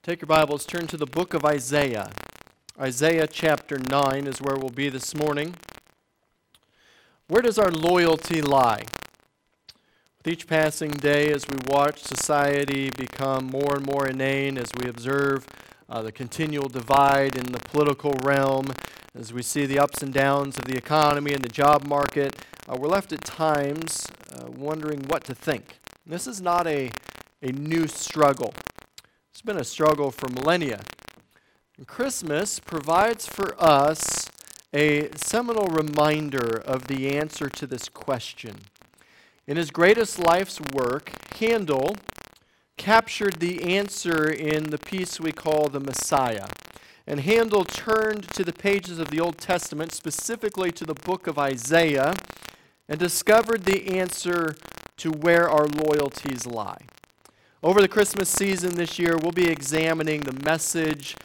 Take your Bibles, turn to the book of Isaiah. Isaiah chapter 9 is where we'll be this morning. Where does our loyalty lie? With each passing day, as we watch society become more and more inane, as we observe the continual divide in the political realm, as we see the ups and downs of the economy and the job market, we're left at times wondering what to think. This is not a new struggle. It's been a struggle for millennia. And Christmas provides for us a seminal reminder of the answer to this question. In his greatest life's work, Handel captured the answer in the piece we call the Messiah. And Handel turned to the pages of the Old Testament, specifically to the book of Isaiah, and discovered the answer to where our loyalties lie. Over the Christmas season this year, we'll be examining the message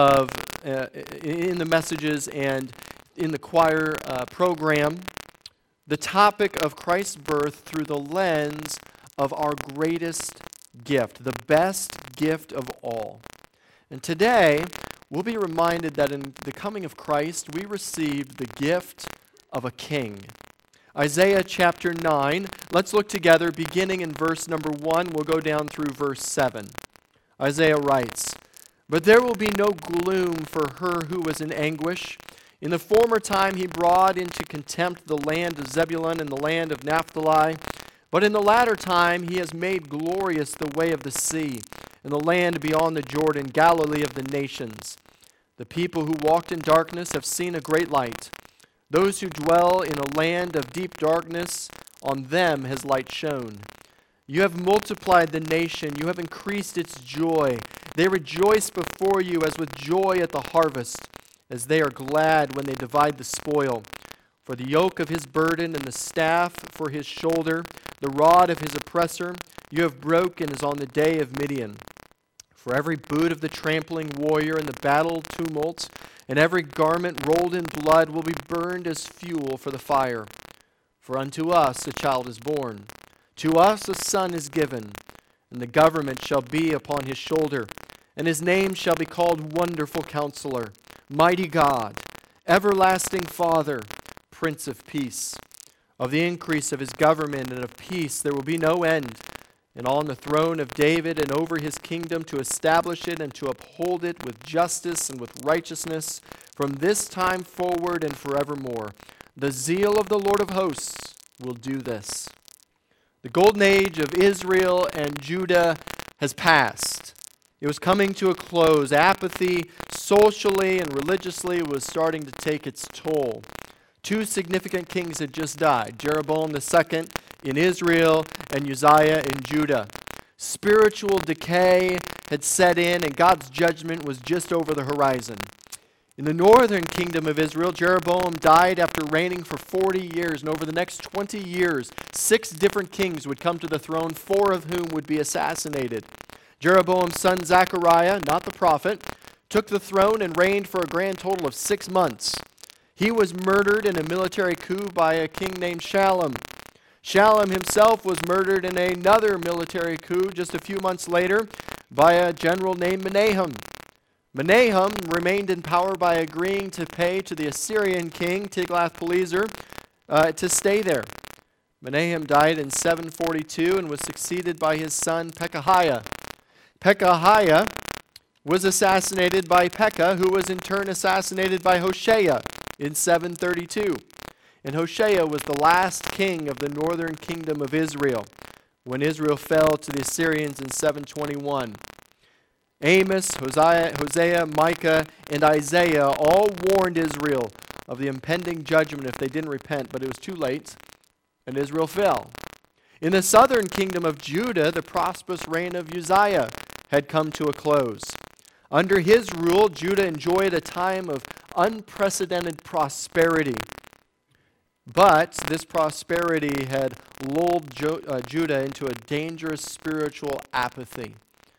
in the messages and in the choir program, the topic of Christ's birth through the lens of our greatest gift, the best gift of all. And today, we'll be reminded that in the coming of Christ, we received the gift of a king. Isaiah chapter 9, let's look together beginning in verse number 1. We'll go down through verse 7. Isaiah writes, "But there will be no gloom for her who was in anguish. In the former time he brought into contempt the land of Zebulun and the land of Naphtali. But in the latter time he has made glorious the way of the sea, and the land beyond the Jordan, Galilee of the nations. The people who walked in darkness have seen a great light. Those who dwell in a land of deep darkness, on them has light shone. You have multiplied the nation, you have increased its joy. They rejoice before you as with joy at the harvest, as they are glad when they divide the spoil. For the yoke of his burden and the staff for his shoulder, the rod of his oppressor, you have broken as on the day of Midian. For every boot of the trampling warrior and the battle tumult, and every garment rolled in blood will be burned as fuel for the fire. For unto us a child is born, to us a son is given, and the government shall be upon his shoulder, and his name shall be called Wonderful Counselor, Mighty God, Everlasting Father, Prince of Peace. Of the increase of his government and of peace there will be no end, and on the throne of David and over his kingdom, to establish it and to uphold it with justice and with righteousness from this time forward and forevermore. The zeal of the Lord of hosts will do this." The golden age of Israel and Judah has passed. It was coming to a close. Apathy, socially and religiously, was starting to take its toll. Two significant kings had just died, Jeroboam II in Israel and Uzziah in Judah. Spiritual decay had set in, and God's judgment was just over the horizon. In the northern kingdom of Israel, Jeroboam died after reigning for 40 years, and over the next 20 years, 6 different kings would come to the throne, 4 of whom would be assassinated. Jeroboam's son Zechariah, not the prophet, took the throne and reigned for a grand total of 6 months. He was murdered in a military coup by a king named Shallum. Shallum himself was murdered in another military coup just a few months later by a general named Menahem. Menahem remained in power by agreeing to pay to the Assyrian king Tiglath-Pileser to stay there. Menahem died in 742 and was succeeded by his son Pekahiah. Pekahiah was assassinated by Pekah, who was in turn assassinated by Hoshea in 732. And Hoshea was the last king of the northern kingdom of Israel when Israel fell to the Assyrians in 721. Amos, Hosea, Micah, and Isaiah all warned Israel of the impending judgment if they didn't repent, but it was too late, and Israel fell. In the southern kingdom of Judah, the prosperous reign of Uzziah had come to a close. Under his rule, Judah enjoyed a time of unprecedented prosperity. But this prosperity had lulled Judah into a dangerous spiritual apathy.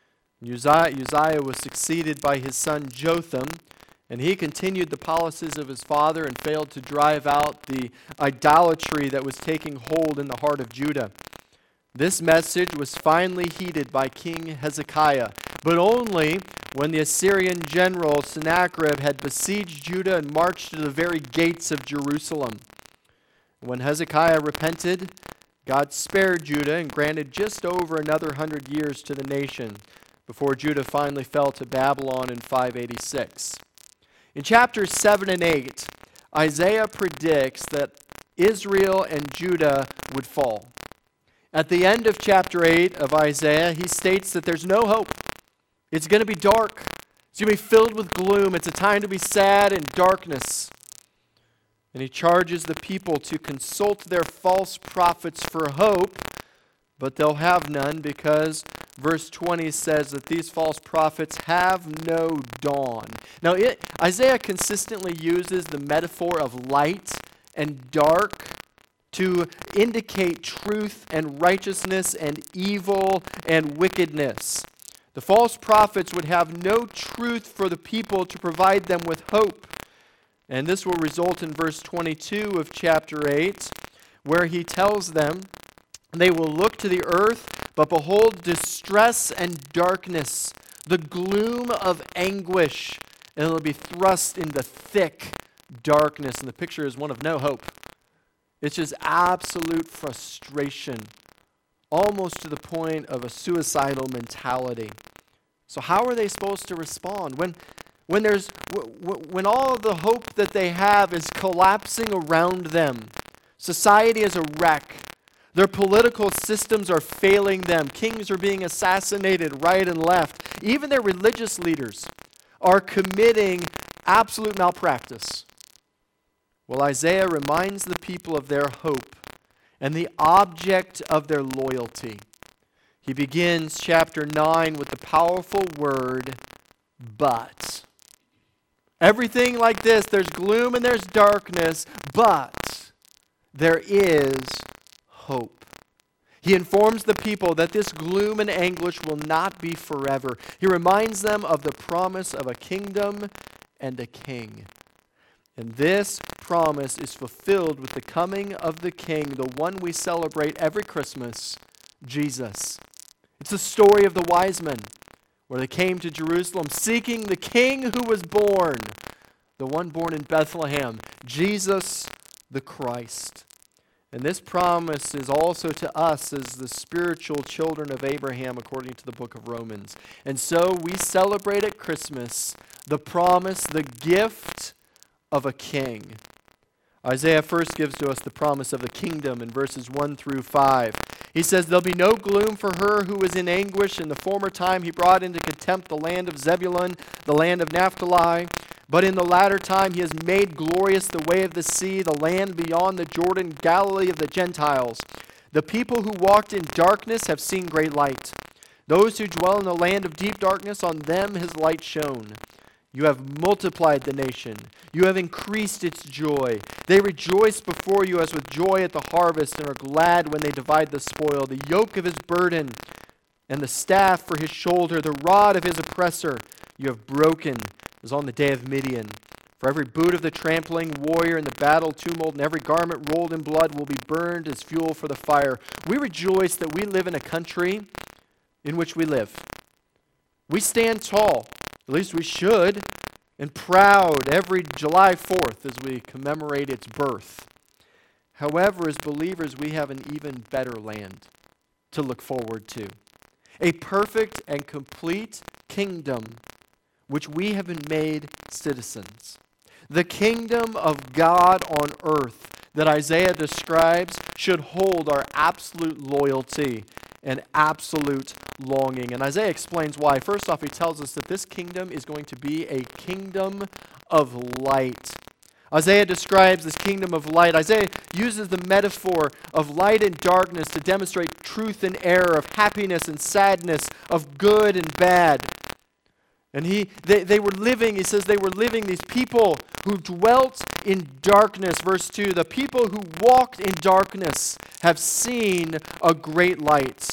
Uzziah was succeeded by his son Jotham, and he continued the policies of his father and failed to drive out the idolatry that was taking hold in the heart of Judah. This message was finally heeded by King Hezekiah, but only when the Assyrian general Sennacherib had besieged Judah and marched to the very gates of Jerusalem. When Hezekiah repented, God spared Judah and granted just over another 100 years to the nation before Judah finally fell to Babylon in 586. In chapters 7 and 8, Isaiah predicts that Israel and Judah would fall. At the end of chapter 8 of Isaiah, he states that there's no hope. It's going to be dark. It's going to be filled with gloom. It's a time to be sad and darkness. And he charges the people to consult their false prophets for hope, but they'll have none because verse 20 says that these false prophets have no dawn. Now, Isaiah consistently uses the metaphor of light and dark to indicate truth and righteousness and evil and wickedness. The false prophets would have no truth for the people to provide them with hope. And this will result in verse 22 of chapter 8, where he tells them, "They will look to the earth, but behold distress and darkness, the gloom of anguish, and it will be thrust into thick darkness." And the picture is one of no hope. It's just absolute frustration, almost to the point of a suicidal mentality. So how are they supposed to respond when all the hope that they have is collapsing around them? Society is a wreck. Their political systems are failing them. Kings are being assassinated right and left. Even their religious leaders are committing absolute malpractice. Well, Isaiah reminds the people of their hope and the object of their loyalty. He begins chapter 9 with the powerful word, but. Everything like this, there's gloom and there's darkness, but there is hope. He informs the people that this gloom and anguish will not be forever. He reminds them of the promise of a kingdom and a king. And this promise is fulfilled with the coming of the King, the one we celebrate every Christmas, Jesus. It's the story of the wise men, where they came to Jerusalem seeking the King who was born, the one born in Bethlehem, Jesus the Christ. And this promise is also to us as the spiritual children of Abraham, according to the book of Romans. And so we celebrate at Christmas the promise, the gift of a king. Isaiah first gives to us the promise of the kingdom in verses 1 through 5. He says, "There'll be no gloom for her who was in anguish. In the former time he brought into contempt the land of Zebulun, the land of Naphtali. But in the latter time he has made glorious the way of the sea, the land beyond the Jordan, Galilee of the Gentiles. The people who walked in darkness have seen great light. Those who dwell in the land of deep darkness, on them his light shone. You have multiplied the nation. You have increased its joy. They rejoice before you as with joy at the harvest and are glad when they divide the spoil. The yoke of his burden and the staff for his shoulder, the rod of his oppressor, you have broken as on the day of Midian. For every boot of the trampling warrior in the battle tumult and every garment rolled in blood will be burned as fuel for the fire." We rejoice that we live in a country in which we live. We stand tall. At least we should, and proud every July 4th as we commemorate its birth. However, as believers, we have an even better land to look forward to. A perfect and complete kingdom which we have been made citizens. The kingdom of God on earth that Isaiah describes should hold our absolute loyalty and absolute longing. And Isaiah explains why. First off, he tells us that this kingdom is going to be a kingdom of light. Isaiah describes this kingdom of light. Isaiah uses the metaphor of light and darkness to demonstrate truth and error, of happiness and sadness, of good and bad. And they were living, he says they were living, these people who dwelt in darkness. Verse 2, the people who walked in darkness have seen a great light.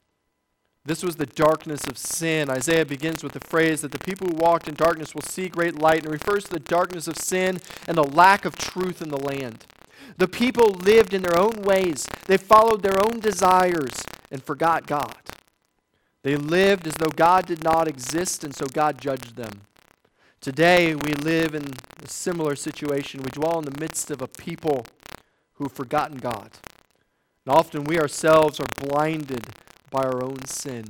This was the darkness of sin. Isaiah begins with the phrase that the people who walked in darkness will see great light, and refers to the darkness of sin and the lack of truth in the land. The people lived in their own ways. They followed their own desires and forgot God. They lived as though God did not exist, and so God judged them. Today, we live in a similar situation. We dwell in the midst of a people who have forgotten God. And often we ourselves are blinded by our own sin.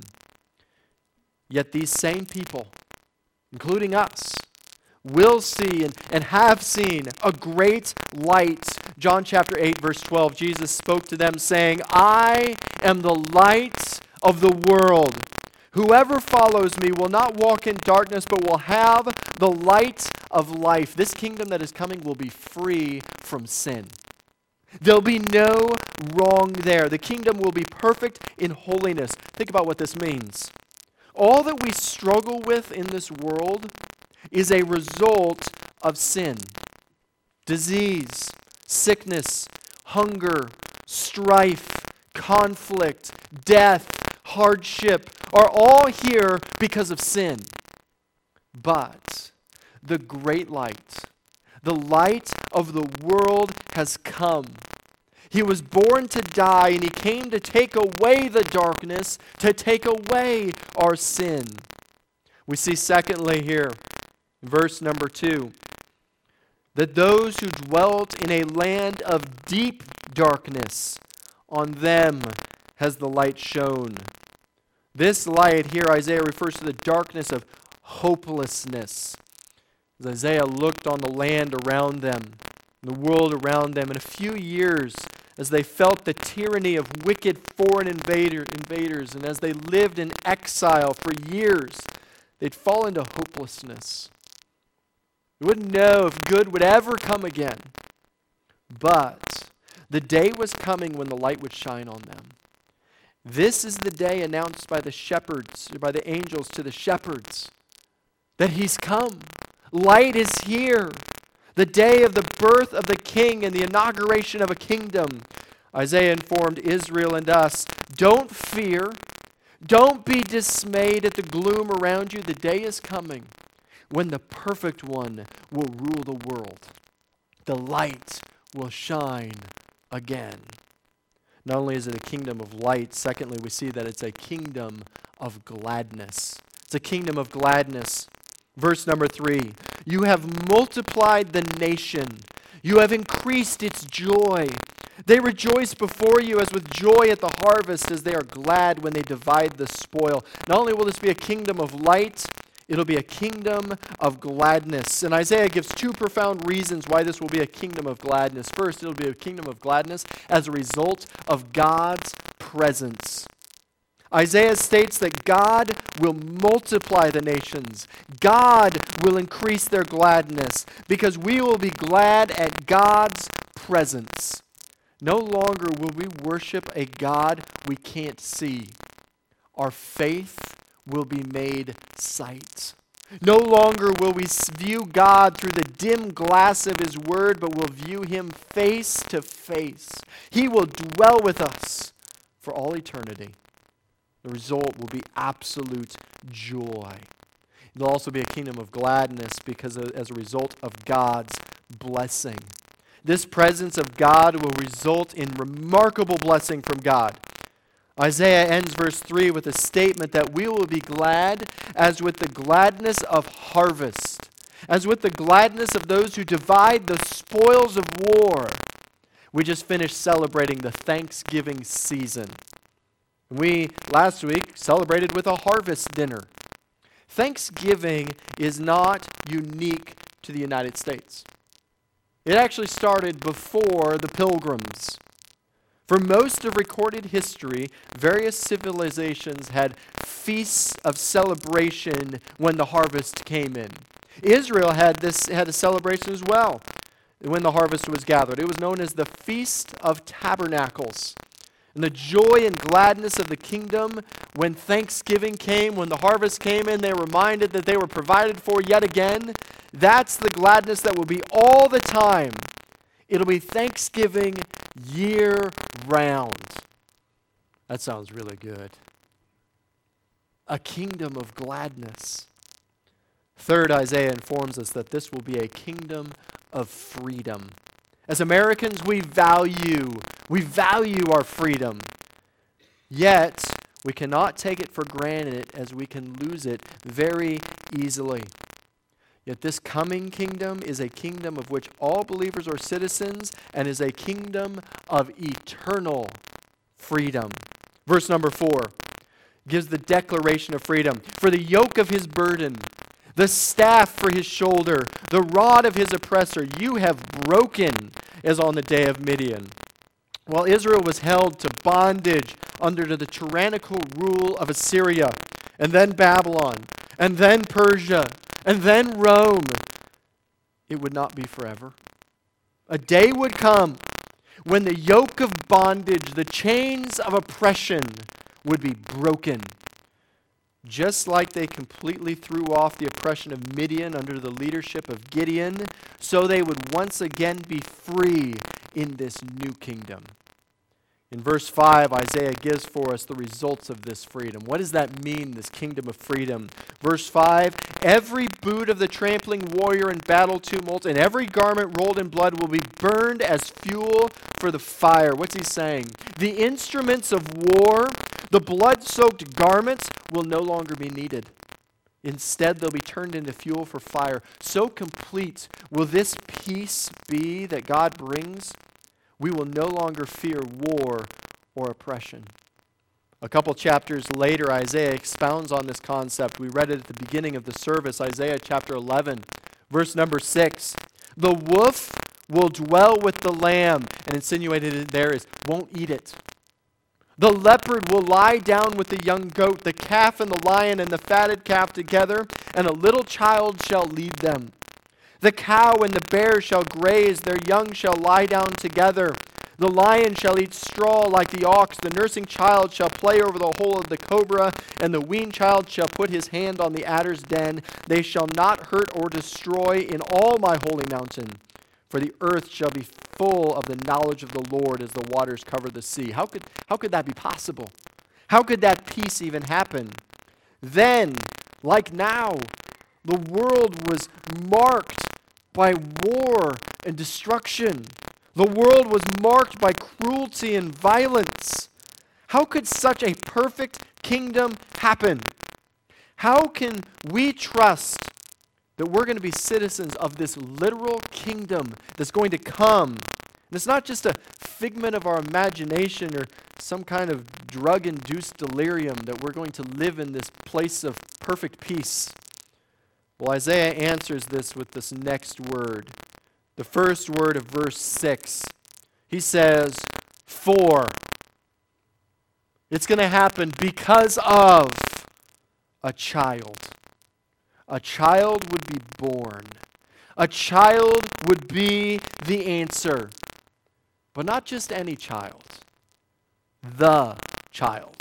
Yet these same people, including us, will see and have seen a great light. John chapter 8, verse 12, Jesus spoke to them saying, I am the light of the world. Whoever follows me will not walk in darkness, but will have the light of life. This kingdom that is coming will be free from sin. There'll be no wrong there. The kingdom will be perfect in holiness. Think about what this means. All that we struggle with in this world is a result of sin. Disease, sickness, hunger, strife, conflict, death, hardship are all here because of sin. But the great light, the light of the world has come. He was born to die, and he came to take away the darkness, to take away our sin. We see secondly here, verse number 2, that those who dwelt in a land of deep darkness, on them has the light shone. This light here, Isaiah refers to the darkness of hopelessness. As Isaiah looked on the land around them, the world around them, in a few years, as they felt the tyranny of wicked foreign invaders, and as they lived in exile for years, they'd fall into hopelessness. They wouldn't know if good would ever come again. But the day was coming when the light would shine on them. This is the day announced by the shepherds, by the angels to the shepherds, that he's come. Light is here. The day of the birth of the king and the inauguration of a kingdom. Isaiah informed Israel and us, don't fear, don't be dismayed at the gloom around you. The day is coming when the perfect one will rule the world. The light will shine again. Not only is it a kingdom of light, secondly, we see that it's a kingdom of gladness. It's a kingdom of gladness. Verse number 3, you have multiplied the nation. You have increased its joy. They rejoice before you as with joy at the harvest, as they are glad when they divide the spoil. Not only will this be a kingdom of light, it'll be a kingdom of gladness. And Isaiah gives two profound reasons why this will be a kingdom of gladness. First, it'll be a kingdom of gladness as a result of God's presence. Isaiah states that God will multiply the nations. God will increase their gladness because we will be glad at God's presence. No longer will we worship a God we can't see. Our faith will be made sight. No longer will we view God through the dim glass of his word, but will view him face to face. He will dwell with us for all eternity. The result will be absolute joy. It'll also be a kingdom of gladness because as a result of God's blessing. This presence of God will result in remarkable blessing from God. Isaiah ends verse 3 with a statement that we will be glad as with the gladness of harvest, as with the gladness of those who divide the spoils of war. We just finished celebrating the Thanksgiving season. We, last week, celebrated with a harvest dinner. Thanksgiving is not unique to the United States. It actually started before the Pilgrims. For most of recorded history, various civilizations had feasts of celebration when the harvest came in. Israel had a celebration as well when the harvest was gathered. It was known as the Feast of Tabernacles. And the joy and gladness of the kingdom, when Thanksgiving came, when the harvest came in, they were reminded that they were provided for yet again. That's the gladness that will be all the time. It'll be Thanksgiving year round. That sounds really good. A kingdom of gladness. Third, Isaiah informs us that this will be a kingdom of freedom. As Americans, we value our freedom. Yet, We cannot take it for granted, as we can lose it very easily. Yet this coming kingdom is a kingdom of which all believers are citizens, and is a kingdom of eternal freedom. Verse number 4 gives the declaration of freedom. For the yoke of his burden, the staff for his shoulder, the rod of his oppressor, you have broken, as on the day of Midian. While Israel was held to bondage under the tyrannical rule of Assyria, and then Babylon, and then Persia, and then Rome, it would not be forever. A day would come when the yoke of bondage, the chains of oppression, would be broken. Just like they completely threw off the oppression of Midian under the leadership of Gideon, so they would once again be free in this new kingdom. In verse 5, Isaiah gives for us the results of this freedom. What does that mean, this kingdom of freedom? Verse 5, every boot of the trampling warrior in battle tumult and every garment rolled in blood will be burned as fuel for the fire. What's he saying? The instruments of war, the blood-soaked garments, will no longer be needed. Instead, they'll be turned into fuel for fire. So complete will this peace be that God brings, we will no longer fear war or oppression. A couple chapters later, Isaiah expounds on this concept. We read it at the beginning of the service, Isaiah chapter 11, verse number 6. The wolf will dwell with the lamb, and insinuated in there is, won't eat it. The leopard will lie down with the young goat, the calf and the lion and the fatted calf together, and a little child shall lead them. The cow and the bear shall graze, their young shall lie down together. The lion shall eat straw like the ox, the nursing child shall play over the hole of the cobra, and the weaned child shall put his hand on the adder's den. They shall not hurt or destroy in all my holy mountain, for the earth shall be full of the knowledge of the Lord as the waters cover the sea. How could that be possible? How could that peace even happen? Then, like now, the world was marked by war and destruction. The world was marked by cruelty and violence. How could such a perfect kingdom happen? How can we trust that we're going to be citizens of this literal kingdom that's going to come? And it's not just a figment of our imagination or some kind of drug-induced delirium that we're going to live in this place of perfect peace. Well, Isaiah answers this with this next word. The first word of verse 6. He says, for. It's going to happen because of a child. A child would be born. A child would be the answer. But not just any child. The child.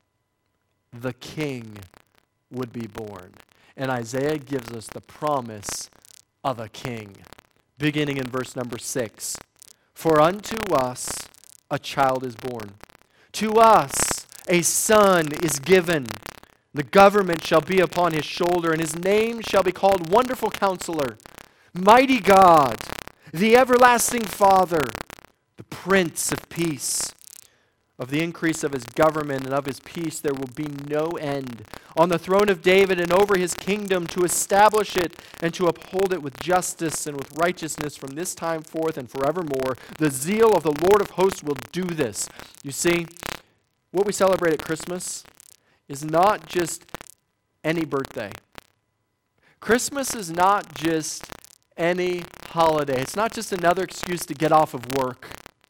The king would be born. And Isaiah gives us the promise of a king. Beginning in verse number 6. For unto us a child is born. To us a son is given. The government shall be upon his shoulder, and his name shall be called Wonderful Counselor, Mighty God, the Everlasting Father, the Prince of Peace. Of the increase of his government and of his peace there will be no end. On the throne of David and over his kingdom, to establish it and to uphold it with justice and with righteousness from this time forth and forevermore. The zeal of the Lord of hosts will do this. You see, what we celebrate at Christmas is not just any birthday. Christmas is not just any holiday. It's not just another excuse to get off of work.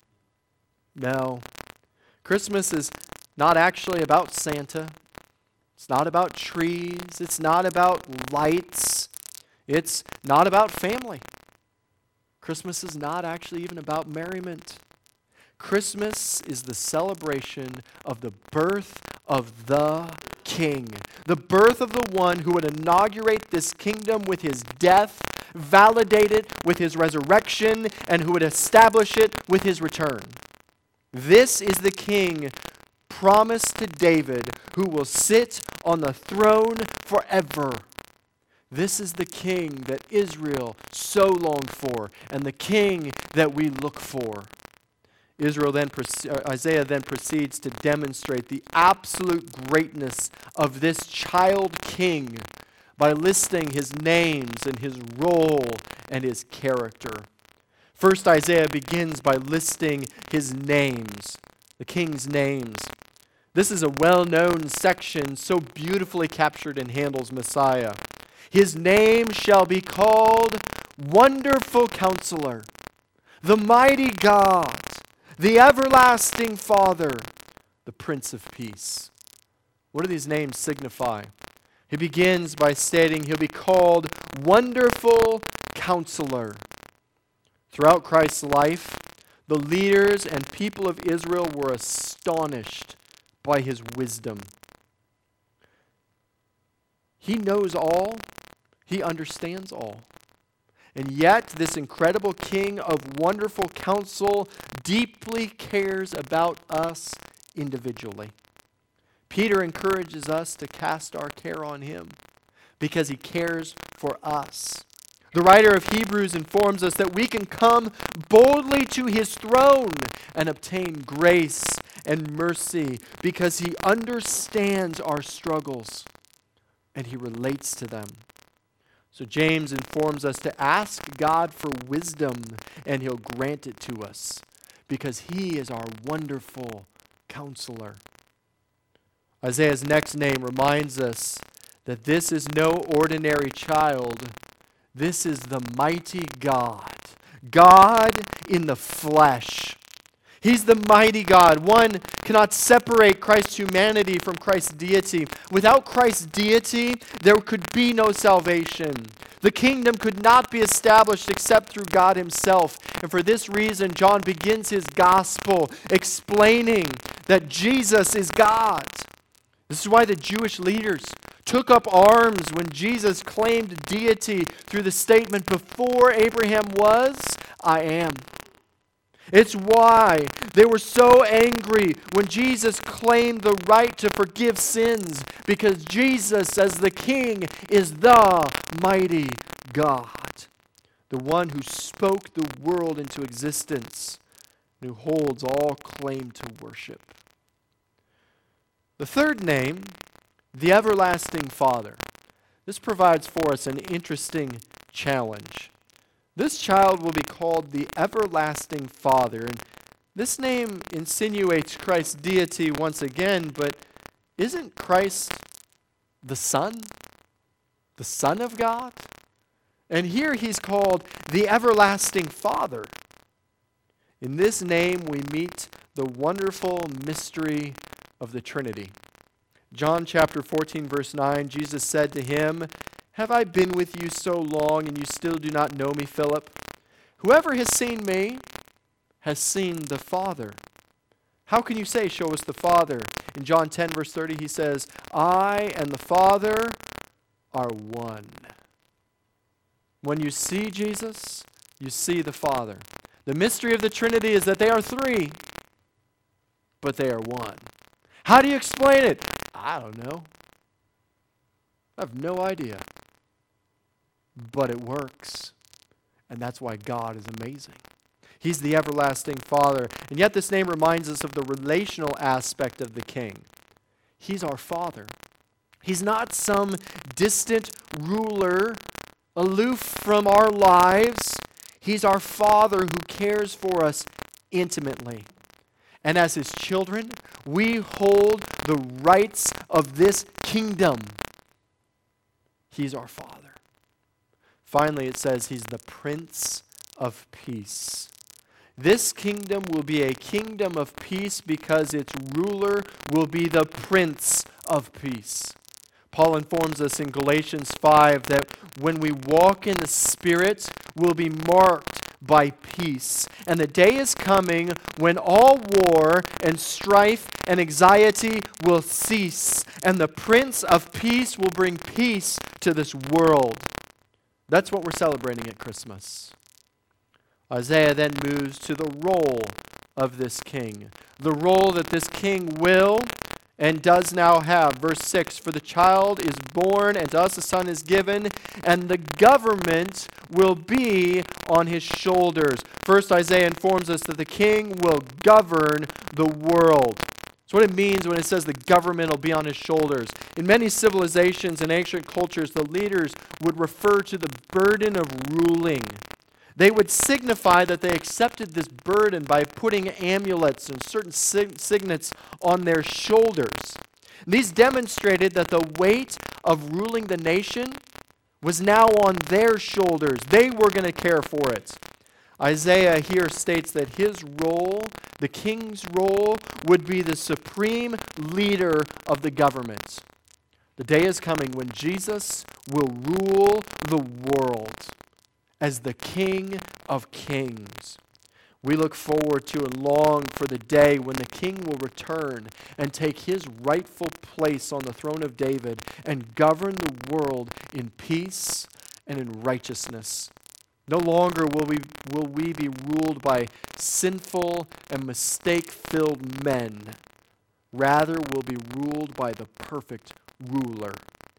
No. Christmas is not actually about Santa. It's not about trees. It's not about lights. It's not about family. Christmas is not actually even about merriment. Christmas is the celebration of the birth of the King, the birth of the one who would inaugurate this kingdom with his death, validate it with his resurrection, and who would establish it with his return. This is the king promised to David, who will sit on the throne forever. This is the king that Israel so longed for, and the king that we look for. Isaiah then proceeds to demonstrate the absolute greatness of this child king by listing his names and his role and his character. First, Isaiah begins by listing his names, the king's names. This is a well-known section so beautifully captured in Handel's Messiah. His name shall be called Wonderful Counselor, the Mighty God, the Everlasting Father, the Prince of Peace. What do these names signify? He begins by stating he'll be called Wonderful Counselor. Throughout Christ's life, the leaders and people of Israel were astonished by his wisdom. He knows all. He understands all. And yet, this incredible King of wonderful counsel deeply cares about us individually. Peter encourages us to cast our care on him because he cares for us. The writer of Hebrews informs us that we can come boldly to his throne and obtain grace and mercy because he understands our struggles and he relates to them. So James informs us to ask God for wisdom and he'll grant it to us because he is our wonderful counselor. Isaiah's next name reminds us that this is no ordinary child. This is the mighty God, God in the flesh. He's the mighty God. One cannot separate Christ's humanity from Christ's deity. Without Christ's deity, there could be no salvation. The kingdom could not be established except through God himself. And for this reason, John begins his gospel explaining that Jesus is God. This is why the Jewish leaders took up arms when Jesus claimed deity through the statement, "Before Abraham was, I am." It's why they were so angry when Jesus claimed the right to forgive sins, because Jesus, as the King, is the mighty God, the one who spoke the world into existence, and who holds all claim to worship. The third name, the Everlasting Father. This provides for us an interesting challenge. This child will be called the Everlasting Father. And this name insinuates Christ's deity once again, but isn't Christ the Son? The Son of God? And here he's called the Everlasting Father. In this name we meet the wonderful mystery of the Trinity. John chapter 14, verse 9, Jesus said to him, "Have I been with you so long, and you still do not know me, Philip? Whoever has seen me has seen the Father. How can you say, 'Show us the Father'?" In John 10, verse 30, he says, "I and the Father are one." When you see Jesus, you see the Father. The mystery of the Trinity is that they are three, but they are one. How do you explain it? I don't know. I have no idea. But it works. And that's why God is amazing. He's the Everlasting Father. And yet this name reminds us of the relational aspect of the King. He's our Father. He's not some distant ruler aloof from our lives. He's our Father who cares for us intimately. And as his children, we hold the rights of this kingdom. He's our Father. Finally, it says he's the Prince of Peace. This kingdom will be a kingdom of peace because its ruler will be the Prince of Peace. Paul informs us in Galatians 5 that when we walk in the Spirit, we'll be marked by peace. And the day is coming when all war and strife and anxiety will cease, and the Prince of Peace will bring peace to this world. That's what we're celebrating at Christmas. Isaiah then moves to the role of this king, the role that this king will and does now have. Verse 6, for the child is born, and to us a son is given, and the government will be on his shoulders. First, Isaiah informs us that the king will govern the world. That's what it means when it says the government will be on his shoulders. In many civilizations and ancient cultures, the leaders would refer to the burden of ruling. They would signify that they accepted this burden by putting amulets and certain signets on their shoulders. These demonstrated that the weight of ruling the nation was now on their shoulders. They were going to care for it. Isaiah here states that his role, the king's role, would be the supreme leader of the government. The day is coming when Jesus will rule the world as the King of Kings. We look forward to and long for the day when the King will return and take his rightful place on the throne of David and govern the world in peace and in righteousness. No longer will we be ruled by sinful and mistake-filled men. Rather, we'll be ruled by the perfect ruler.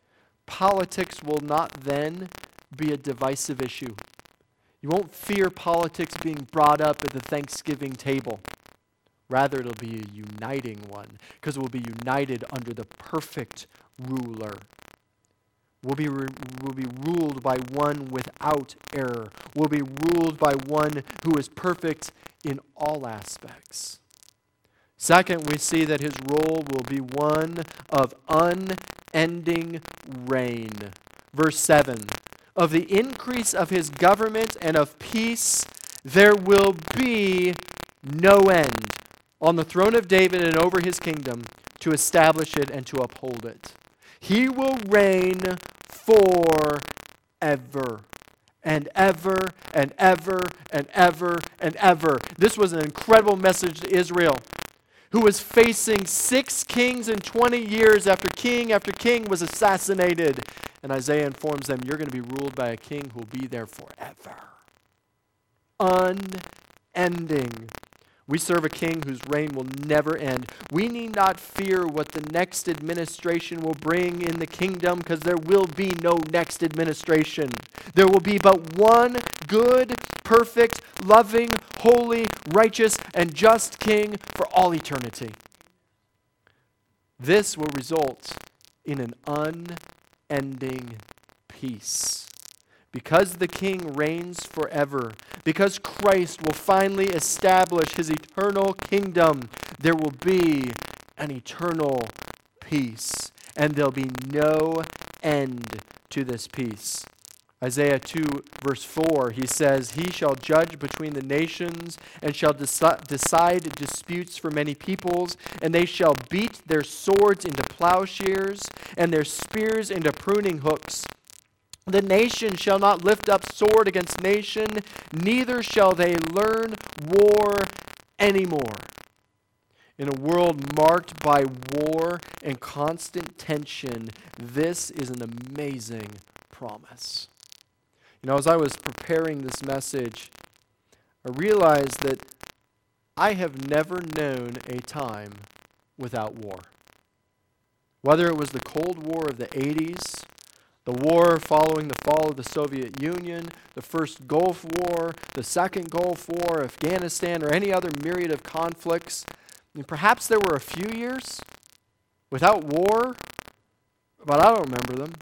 Politics will not then be a divisive issue. You won't fear politics being brought up at the Thanksgiving table. Rather, it'll be a uniting one, because we'll be united under the perfect ruler. We'll be ruled by one without error. We'll be ruled by one who is perfect in all aspects. Second, we see that his role will be one of unending reign. Verse 7, of the increase of his government and of peace there will be no end on the throne of David and over his kingdom, to establish it and to uphold it. He will reign forever and ever and ever and ever and ever. This was an incredible message to Israel, who was facing 6 kings in 20 years after king was assassinated. And Isaiah informs them, you're going to be ruled by a king who will be there forever. Unending. We serve a king whose reign will never end. We need not fear what the next administration will bring in the kingdom, because there will be no next administration. There will be but one good, perfect, loving, holy, righteous, and just king for all eternity. This will result in an unending peace. Because the king reigns forever, because Christ will finally establish his eternal kingdom, there will be an eternal peace, and there'll be no end to this peace. Isaiah 2 verse 4, he says, he shall judge between the nations and shall decide disputes for many peoples, and they shall beat their swords into plowshares and their spears into pruning hooks. The nation shall not lift up sword against nation, neither shall they learn war anymore. In a world marked by war and constant tension, this is an amazing promise. You know, as I was preparing this message, I realized that I have never known a time without war. Whether it was the Cold War of the 80s, the war following the fall of the Soviet Union, the first Gulf War, the second Gulf War, Afghanistan, or any other myriad of conflicts. And perhaps there were a few years without war, but I don't remember them.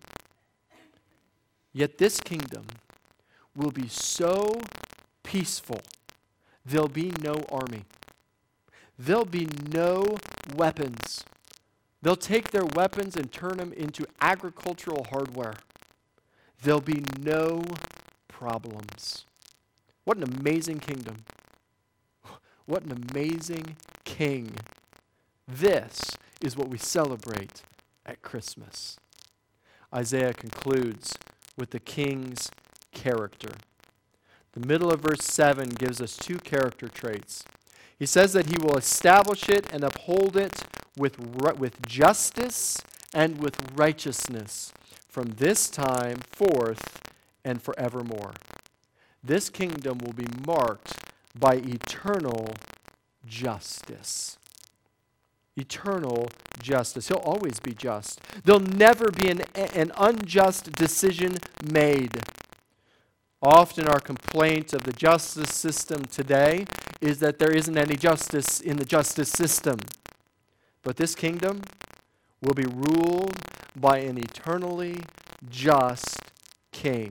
Yet this kingdom will be so peaceful, there'll be no army. There'll be no weapons. They'll take their weapons and turn them into agricultural hardware. There'll be no problems. What an amazing kingdom. What an amazing king. This is what we celebrate at Christmas. Isaiah concludes with the king's character. The middle of verse 7 gives us 2 character traits. He says that he will establish it and uphold it with justice and with righteousness from this time forth and forevermore. This kingdom will be marked by eternal justice. eternal justice. He'll always be just. There'll never be an unjust decision made. Often our complaint of the justice system today is that there isn't any justice in the justice system. But this kingdom will be ruled by an eternally just king.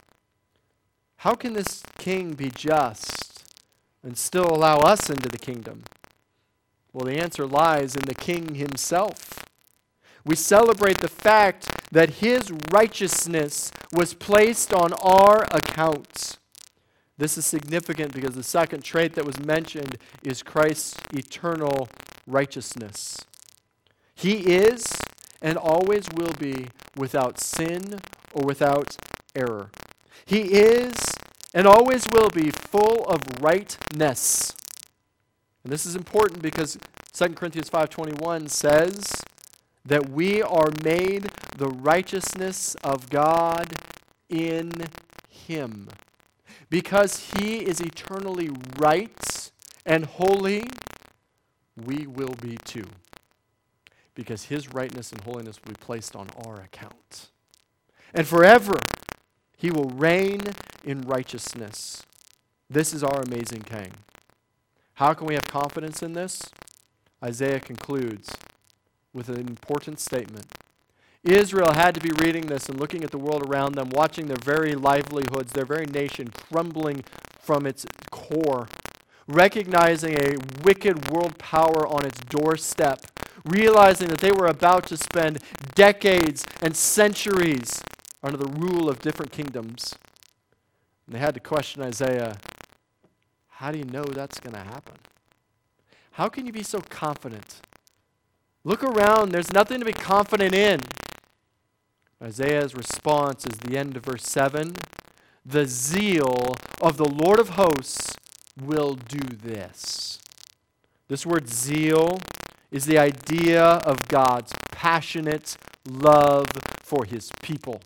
How can this king be just and still allow us into the kingdom? Well, the answer lies in the king himself. We celebrate the fact that his righteousness was placed on our account. This is significant because the second trait that was mentioned is Christ's eternal righteousness. He is and always will be without sin or without error. He is and always will be full of rightness. And this is important because 2 Corinthians 5:21 says that we are made the righteousness of God in him. Because he is eternally right and holy, we will be too. Because his rightness and holiness will be placed on our account. And forever, he will reign in righteousness. This is our amazing king. How can we have confidence in this? Isaiah concludes with an important statement. Israel had to be reading this and looking at the world around them, watching their very livelihoods, their very nation crumbling from its core, recognizing a wicked world power on its doorstep, realizing that they were about to spend decades and centuries under the rule of different kingdoms. And they had to question Isaiah, how do you know that's going to happen? How can you be so confident? Look around, there's nothing to be confident in. Isaiah's response is the end of verse 7. The zeal of the Lord of hosts will do this. This word zeal is the idea of God's passionate love for his people.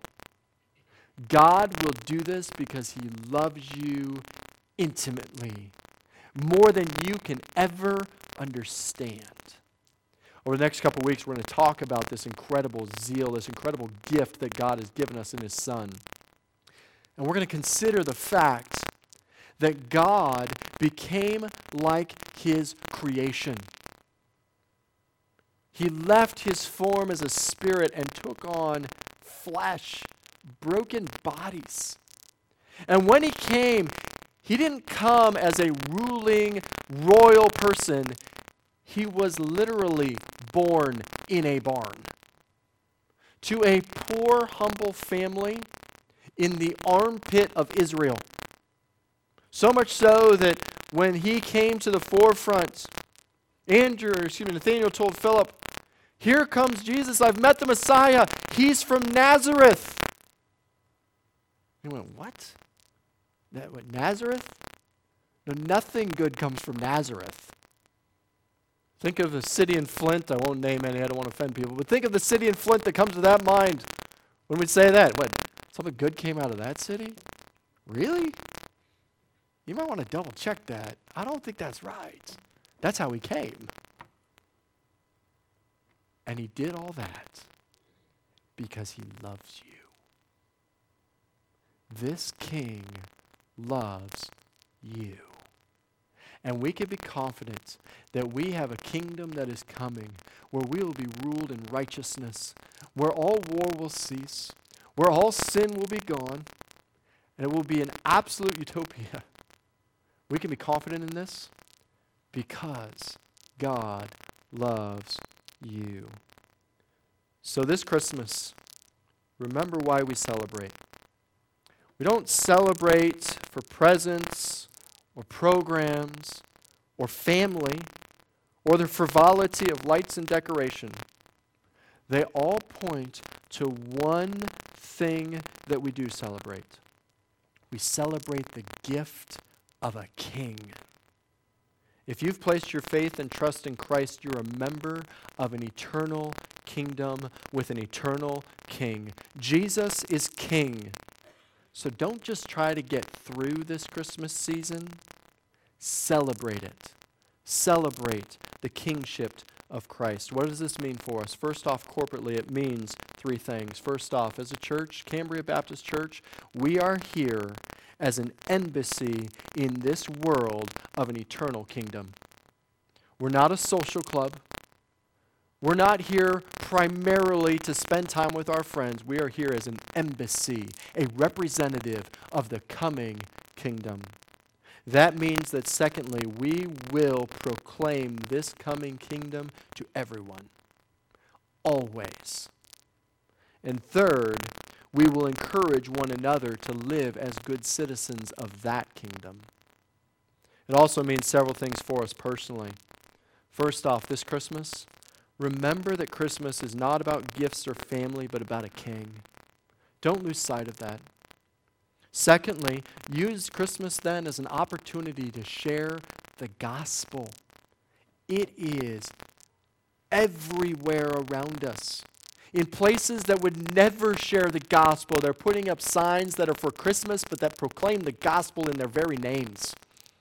God will do this because he loves you intimately, more than you can ever understand. Over the next couple of weeks, we're going to talk about this incredible zeal, this incredible gift that God has given us in his Son. And we're going to consider the fact that God became like his creation. He left his form as a spirit and took on flesh, broken bodies. And when he came, he didn't come as a ruling royal person. He was literally born in a barn. To a poor, humble family in the armpit of Israel. So much so that when he came to the forefront, Nathanael told Philip, "Here comes Jesus, I've met the Messiah. He's from Nazareth." He went, "What? Nazareth? No, nothing good comes from Nazareth." Think of a city in Flint. I won't name any, I don't want to offend people, but think of the city in Flint that comes to that mind when we say that. What, something good came out of that city? Really? You might want to double check that. I don't think that's right. That's how he came. And he did all that because he loves you. This king loves you. And we can be confident that we have a kingdom that is coming where we will be ruled in righteousness, where all war will cease, where all sin will be gone, and it will be an absolute utopia. We can be confident in this because God loves you. So this Christmas, remember why we celebrate. We don't celebrate for presents or programs or family or the frivolity of lights and decoration. They all point to one thing that we do celebrate. We celebrate the gift of a king. If you've placed your faith and trust in Christ, you're a member of an eternal kingdom with an eternal king. Jesus is king. So don't just try to get through this Christmas season. Celebrate it. Celebrate the kingship of Christ. What does this mean for us? First off, corporately, it means three things. First off, as a church, Cambria Baptist Church, we are here as an embassy in this world of an eternal kingdom. We're not a social club. We're not here primarily to spend time with our friends. We are here as an embassy, a representative of the coming kingdom. That means that secondly, we will proclaim this coming kingdom to everyone, always. And third, we will encourage one another to live as good citizens of that kingdom. It also means several things for us personally. First off, this Christmas, remember that Christmas is not about gifts or family, but about a king. Don't lose sight of that. Secondly, use Christmas then as an opportunity to share the gospel. It is everywhere around us. In places that would never share the gospel, they're putting up signs that are for Christmas, but that proclaim the gospel in their very names.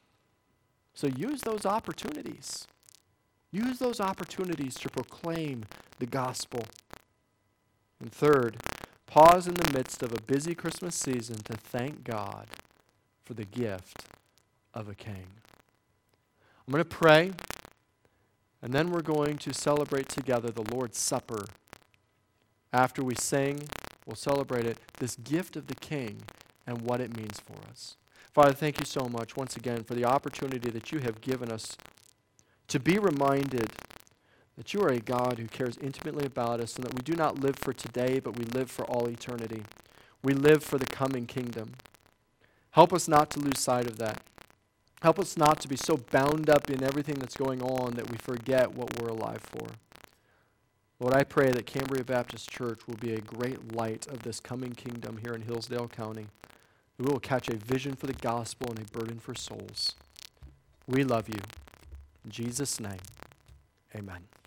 So use those opportunities. Use those opportunities to proclaim the gospel. And third, pause in the midst of a busy Christmas season to thank God for the gift of a king. I'm going to pray, and then we're going to celebrate together the Lord's Supper. After we sing, we'll celebrate it, this gift of the king and what it means for us. Father, thank you so much once again for the opportunity that you have given us to be reminded that you are a God who cares intimately about us and that we do not live for today, but we live for all eternity. We live for the coming kingdom. Help us not to lose sight of that. Help us not to be so bound up in everything that's going on that we forget what we're alive for. Lord, I pray that Cambria Baptist Church will be a great light of this coming kingdom here in Hillsdale County. We will catch a vision for the gospel and a burden for souls. We love you. In Jesus' name, amen.